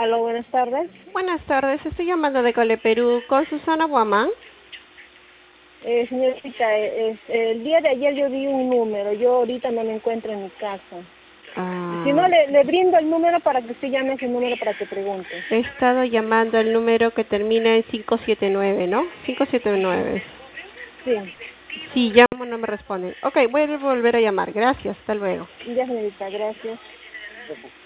Aló, buenas tardes. Buenas tardes, estoy llamando de Cole Perú con Susana Guamán. Señorita, el día de ayer yo di un número. Yo ahorita no me encuentro en mi casa. Si no, Ah, le brindo el número para que usted llame a ese número para que pregunte. he estado llamando al número que termina en 579, ¿no? 579. Sí, Sí, llamo, no me responden. Ok, voy a volver a llamar. Gracias, hasta luego. ya, señorita, gracias.